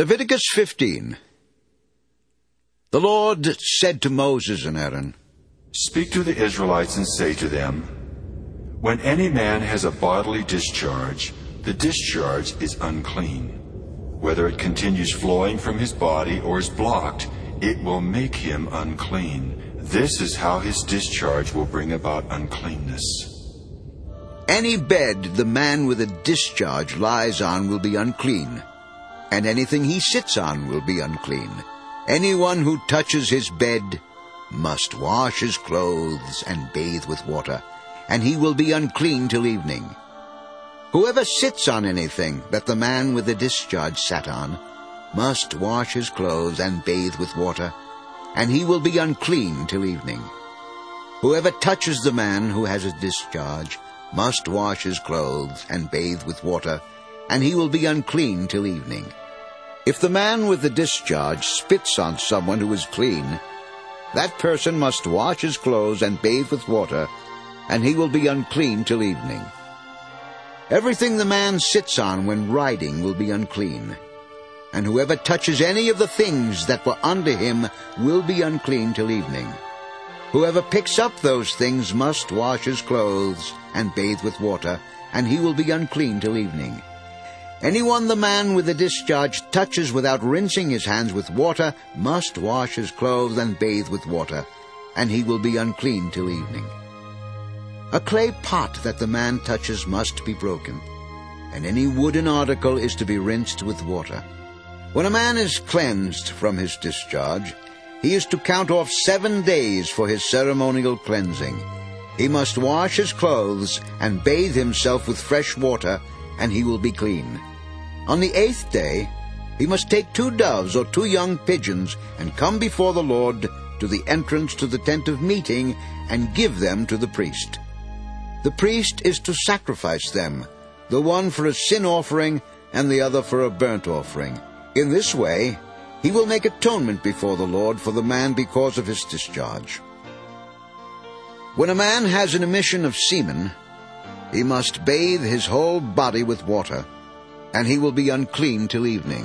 Leviticus 15. The Lord said to Moses and Aaron, Speak to the Israelites and say to them, When any man has a bodily discharge, the discharge is unclean. Whether it continues flowing from his body or is blocked, it will make him unclean. This is how his discharge will bring about uncleanness. Any bed the man with a discharge lies on will be unclean, and anything he sits on will be unclean. Anyone who touches his bed must wash his clothes and bathe with water, and he will be unclean till evening. Whoever sits on anything that the man with the discharge sat on must wash his clothes and bathe with water, and he will be unclean till evening. Whoever touches the man who has a discharge must wash his clothes and bathe with water, and he will be unclean till evening. If the man with the discharge spits on someone who is clean, that person must wash his clothes and bathe with water, and he will be unclean till evening. Everything the man sits on when riding will be unclean, and whoever touches any of the things that were under him will be unclean till evening. Whoever picks up those things must wash his clothes and bathe with water, and he will be unclean till evening. Anyone the man with the discharge touches without rinsing his hands with water must wash his clothes and bathe with water, and he will be unclean till evening. A clay pot that the man touches must be broken, and any wooden article is to be rinsed with water. When a man is cleansed from his discharge, he is to count off 7 days for his ceremonial cleansing. He must wash his clothes and bathe himself with fresh water, and he will be clean. On the 8th day, he must take 2 doves or 2 young pigeons and come before the Lord to the entrance to the tent of meeting and give them to the priest. The priest is to sacrifice them, the one for a sin offering and the other for a burnt offering. In this way, he will make atonement before the Lord for the man because of his discharge. When a man has an emission of semen, he must bathe his whole body with water, and he will be unclean till evening.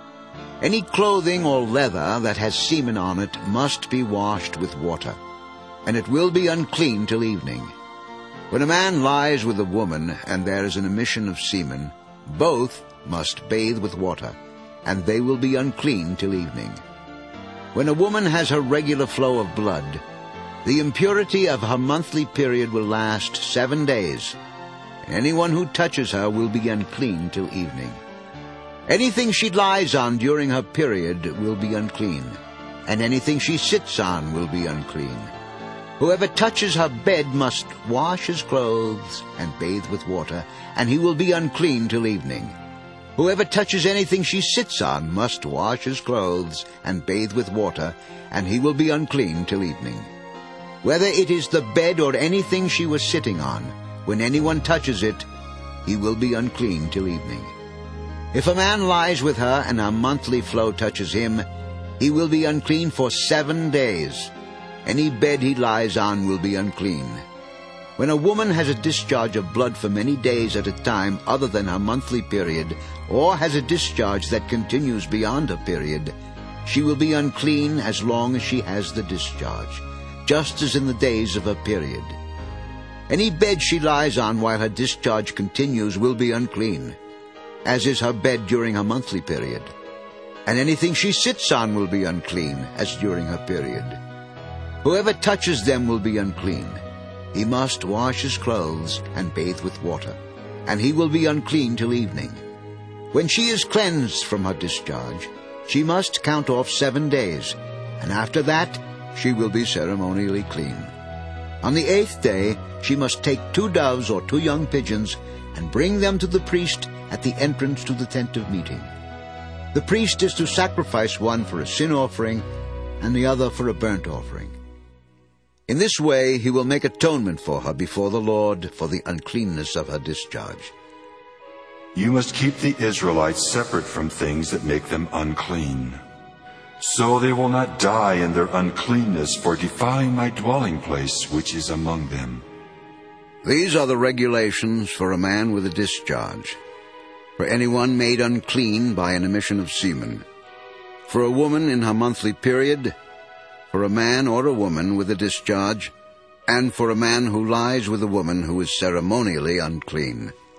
Any clothing or leather that has semen on it must be washed with water, and it will be unclean till evening. When a man lies with a woman and there is an emission of semen, both must bathe with water, and they will be unclean till evening. When a woman has her regular flow of blood, the impurity of her monthly period will last 7 days. Anyone who touches her will be unclean till evening. Anything she lies on during her period will be unclean, and anything she sits on will be unclean. Whoever touches her bed must wash his clothes and bathe with water, and he will be unclean till evening. Whoever touches anything she sits on must wash his clothes and bathe with water, and he will be unclean till evening. Whether it is the bed or anything she was sitting on, when anyone touches it, he will be unclean till evening. If a man lies with her and her monthly flow touches him, he will be unclean for 7 days. Any bed he lies on will be unclean. When a woman has a discharge of blood for many days at a time other than her monthly period, or has a discharge that continues beyond her period, she will be unclean as long as she has the discharge, just as in the days of her period. Any bed she lies on while her discharge continues will be unclean, as is her bed during her monthly period. And anything she sits on will be unclean, as during her period. Whoever touches them will be unclean. He must wash his clothes and bathe with water, and he will be unclean till evening. When she is cleansed from her discharge, she must count off 7 days, and after that she will be ceremonially clean. On the 8th day she must take 2 doves or 2 young pigeons and bring them to the priest at the entrance to the tent of meeting. The priest is to sacrifice one for a sin offering and the other for a burnt offering. In this way he will make atonement for her before the Lord for the uncleanness of her discharge. You must keep the Israelites separate from things that make them unclean, so they will not die in their uncleanness for defiling my dwelling place which is among them. These are the regulations for a man with a discharge. for anyone made unclean by an emission of semen, for a woman in her monthly period, for a man or a woman with a discharge, and for a man who lies with a woman who is ceremonially unclean.